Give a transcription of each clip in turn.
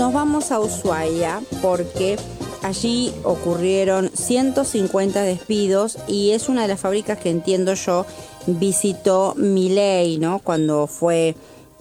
nos vamos a Ushuaia porque allí ocurrieron 150 despidos y es una de las fábricas que entiendo yo visitó Milei, ¿no? Cuando fue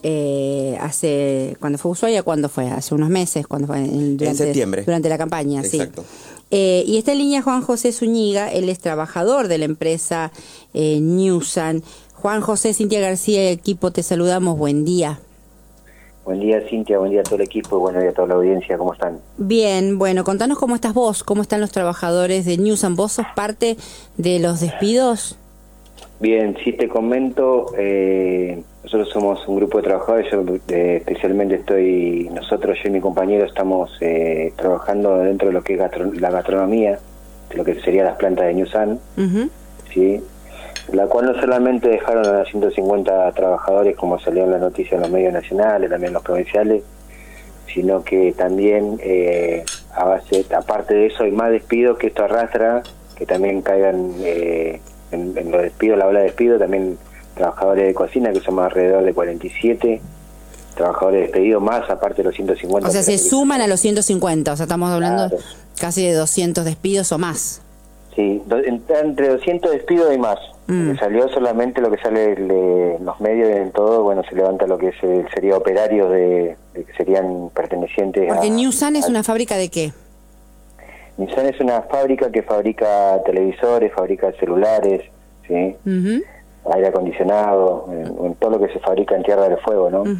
cuando fue a Ushuaia, ¿cuándo fue? Hace unos meses, cuando fue en septiembre. Durante la campaña, exacto. Sí. Y está en línea Juan José Zúñiga, él es trabajador de la empresa Newsan. Juan José, Cintia García y equipo, te saludamos, buen día. Buen día, Cintia, buen día a todo el equipo y buen día a toda la audiencia, ¿cómo están? Bien, bueno, contanos cómo estás vos, cómo están los trabajadores de Newsan. ¿Vos sos parte de los despidos? Bien, sí te comento, nosotros somos un grupo de trabajadores, yo especialmente nosotros, yo y mi compañero estamos trabajando dentro de lo que es la gastronomía, de lo que serían las plantas de Newsan, ¿sí? La cual no solamente dejaron a 150 trabajadores, como salió en las noticias en los medios nacionales, también en los provinciales, sino que también, aparte de eso, hay más despidos que esto arrastra, que también caigan en los despidos, la ola de despidos, también trabajadores de cocina, que somos alrededor de 47 trabajadores despedidos más, aparte de los 150. O sea, se suman a los 150, o sea, estamos hablando casi de 200 despidos o más. Sí, entre 200 despidos y más. Salió solamente lo que sale en los medios y en todo, bueno, se levanta lo que sería operarios de que serían pertenecientes Porque Newsan es una fábrica ¿de qué? Newsan es una fábrica que fabrica televisores, fabrica celulares, ¿sí? Aire acondicionado, todo lo que se fabrica en Tierra del Fuego, ¿no?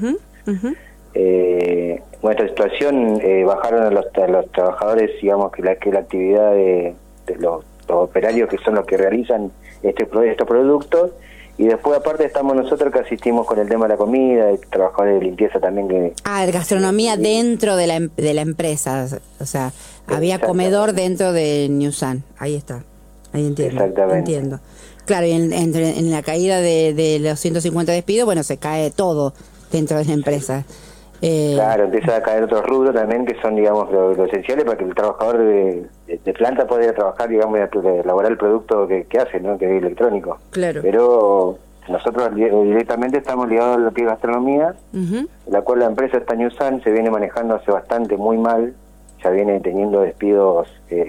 Bueno, esta situación bajaron a los trabajadores, digamos, que la actividad de los operarios, que son los que realizan estos productos, y después aparte estamos nosotros que asistimos con el tema de la comida, de trabajadores de limpieza también que... de gastronomía dentro de la empresa, o sea, había comedor dentro de Newsan, ahí está, ahí entiendo. Exactamente. Entiendo. Claro, y en la caída de los 150 despidos, bueno, se cae todo dentro de la empresa. Claro, empieza a caer otros rubros también que son, digamos, lo esenciales para que el trabajador de planta pueda trabajar, digamos, y elaborar el producto que hace, ¿no? Que es electrónico. Claro. Pero nosotros directamente estamos ligados a lo que es gastronomía, la cual la empresa esta Newsan se viene manejando hace bastante muy mal, ya viene teniendo despidos,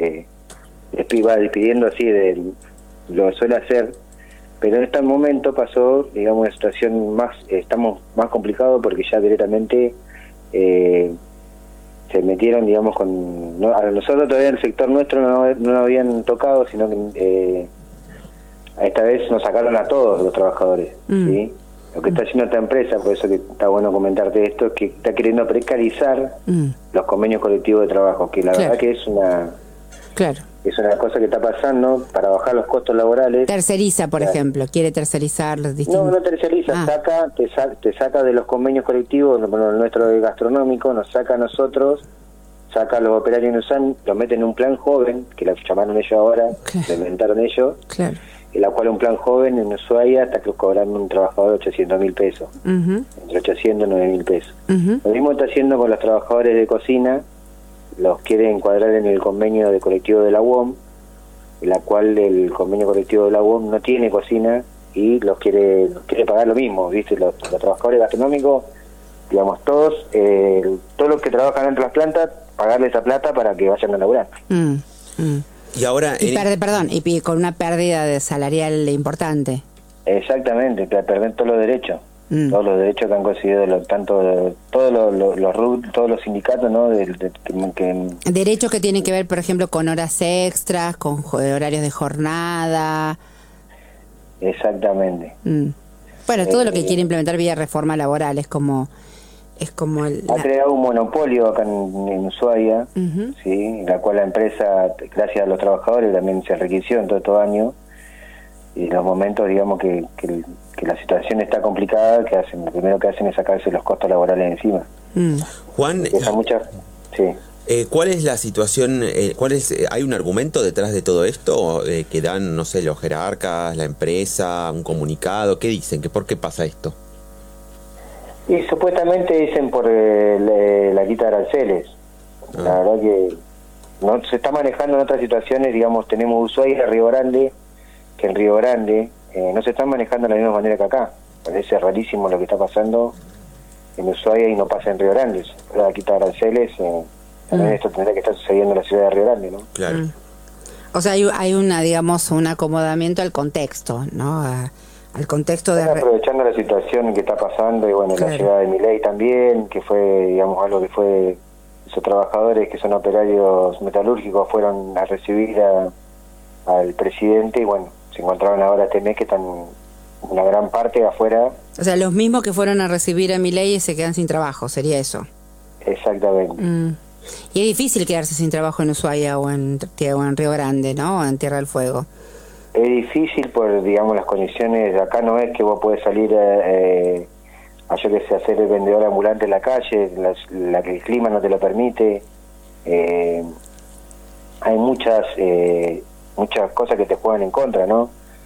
va despidiendo así, lo suele hacer, pero en este momento pasó, digamos, una situación estamos más complicados porque ya directamente se metieron, digamos, a nosotros todavía en el sector nuestro no habían tocado, sino que esta vez nos sacaron a todos los trabajadores, ¿sí? Lo que está haciendo esta empresa, por eso que está bueno comentarte esto, es que está queriendo precarizar los convenios colectivos de trabajo, que la verdad que es una cosa que está pasando para bajar los costos laborales. Terceriza, por ejemplo, quiere tercerizar los distintos... No terceriza, te saca de los convenios colectivos, nuestro gastronómico, nos saca a nosotros, saca a los operarios Newsan, los mete en un plan joven, que lo llamaron ellos ahora, lo inventaron ellos, en la cual un plan joven en Ushuaia hasta que cobran un trabajador de 800.000 pesos, entre 800 y 9.000 pesos. Lo mismo está haciendo con los trabajadores de cocina, los quiere encuadrar en el convenio de colectivo de la UOM, en la cual el convenio colectivo de la UOM no tiene cocina y los quiere pagar lo mismo, ¿viste? Los trabajadores gastronómicos, digamos, todos los que trabajan dentro de las plantas, pagarles esa plata para que vayan a laburar. Y ahora... y con una pérdida de salarial importante. Exactamente, perder todos los derechos. Todos los derechos que han conseguido todos los sindicatos, ¿no? Derechos que tienen que ver, por ejemplo, con horas extras, con horarios de jornada. Exactamente. Bueno, todo lo que quiere implementar vía reforma laboral ha creado un monopolio acá en Ushuaia, ¿sí? La cual la empresa, gracias a los trabajadores, también se enriqueció en todo estos años. Y en los momentos, digamos, que la situación está complicada, lo primero que hacen es sacarse los costos laborales encima. Juan, sí. ¿Cuál es la situación? ¿Hay un argumento detrás de todo esto que dan, no sé, los jerarcas, la empresa, un comunicado? ¿Qué dicen? ¿Por qué pasa esto? Y supuestamente dicen por la quita de aranceles. La verdad que no se está manejando en otras situaciones, digamos, tenemos Ushuaia y Río Grande, que en Río Grande no se están manejando de la misma manera que acá. Parece rarísimo lo que está pasando en Ushuaia y no pasa en Río Grande. La quita aranceles, también esto tendría que estar sucediendo en la ciudad de Río Grande, ¿no? Claro. O sea, hay una, digamos, un acomodamiento al contexto, ¿no? Al contexto de... Están aprovechando la situación que está pasando y bueno, claro. La ciudad de Milei también, que fue, digamos, algo que fue, esos trabajadores que son operarios metalúrgicos fueron a recibir al presidente y bueno, se encontraron ahora este mes que están una gran parte afuera. O sea, los mismos que fueron a recibir a Milei se quedan sin trabajo, sería eso. Exactamente. Y es difícil quedarse sin trabajo en Ushuaia o en Río Grande, ¿no? O en Tierra del Fuego. Es difícil por, digamos, las condiciones. Acá no es que vos podés salir a yo que sé, hacer el vendedor ambulante en la calle, la que el clima no te lo permite. Hay muchas cosas que te juegan en contra, ¿no?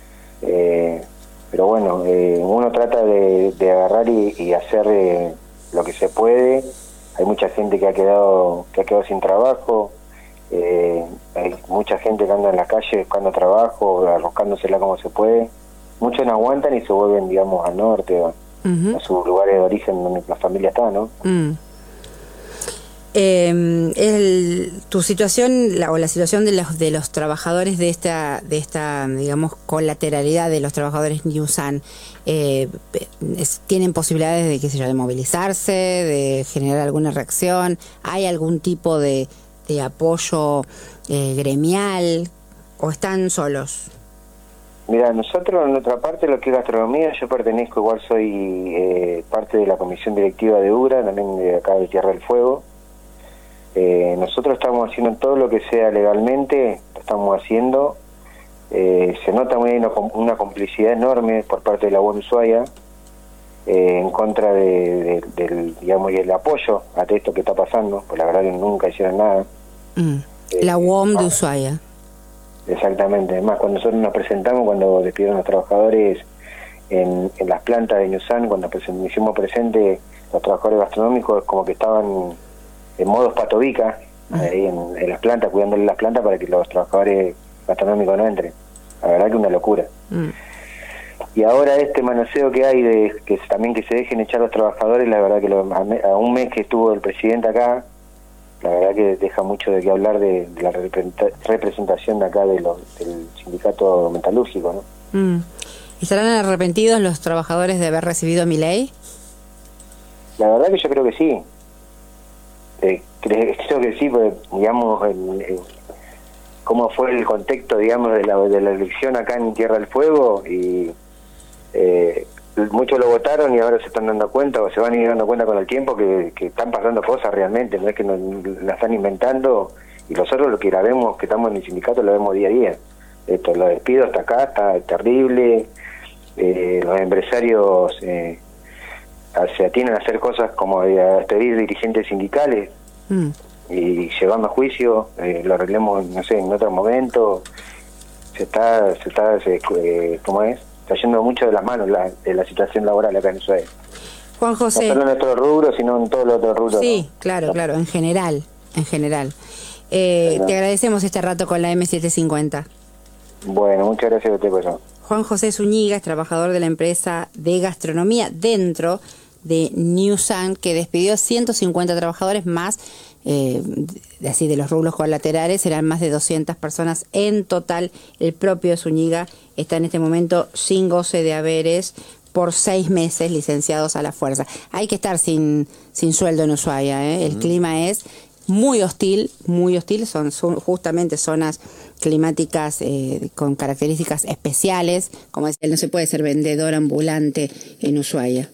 Pero bueno, uno trata de agarrar y hacer lo que se puede. Hay mucha gente que ha quedado sin trabajo. Hay mucha gente que anda en la calle buscando trabajo, arroscándosela como se puede. Muchos no aguantan y se vuelven, digamos, al norte, a sus lugares de origen donde la familia está, ¿no? Tu situación o la situación de los trabajadores de esta digamos colateralidad de los trabajadores Newsan, tienen posibilidades de, qué sé yo, de movilizarse, de generar alguna reacción. ¿Hay algún tipo de apoyo gremial o están solos? Mira, nosotros en nuestra parte, lo que es gastronomía, yo pertenezco, igual soy parte de la comisión directiva de UGRA, también de acá de Tierra del Fuego. Nosotros estamos haciendo todo lo que sea legalmente, lo estamos haciendo. Se nota muy bien una complicidad enorme por parte de la UOM Ushuaia en contra del digamos, y el apoyo a esto que está pasando, pues la verdad que nunca hicieron nada. La UOM de Ushuaia. Exactamente, además cuando nosotros nos presentamos, cuando despidieron a los trabajadores en las plantas de Newsan, cuando nos hicimos presente los trabajadores gastronómicos, como que estaban en modo patovica, ahí en las plantas, cuidándole las plantas para que los trabajadores gastronómicos no entren. La verdad que una locura. Y ahora este manoseo que hay de que también que se dejen echar los trabajadores, la verdad que a un mes que estuvo el presidente acá, la verdad que deja mucho de qué hablar de la representación de acá del sindicato metalúrgico, ¿no? ¿Estarán arrepentidos los trabajadores de haber recibido a Milei? La verdad que yo creo que sí. Creo que sí, porque digamos cómo fue el contexto, digamos, de la elección acá en Tierra del Fuego, y muchos lo votaron y ahora se están dando cuenta, o se van a ir dando cuenta con el tiempo, que están pasando cosas realmente, no es que la están inventando, y nosotros lo que la vemos, que estamos en el sindicato, lo vemos día a día. Los despidos hasta acá, está terrible. Los empresarios se atienen a hacer cosas como a despedir dirigentes sindicales y llevarnos a juicio, lo arreglemos, no sé, en otro momento. ¿Cómo es? Está yendo mucho de las manos de la situación laboral acá en Ushuaia. Juan José. No solo en nuestro rubro, sino en todos los otros rubros. Sí, ¿no? claro, en general. Te agradecemos este rato con la M750. Bueno, muchas gracias a usted por eso. Juan José Zúñiga es trabajador de la empresa de gastronomía dentro de Newsan, que despidió 150 trabajadores más, así de los rubros colaterales, serán más de 200 personas en total. El propio Zúñiga está en este momento sin goce de haberes por 6 meses, licenciados a la fuerza. Hay que estar sin sueldo en Ushuaia, ¿eh? El clima es muy hostil, son justamente zonas climáticas con características especiales, como decía, no se puede ser vendedor ambulante en Ushuaia.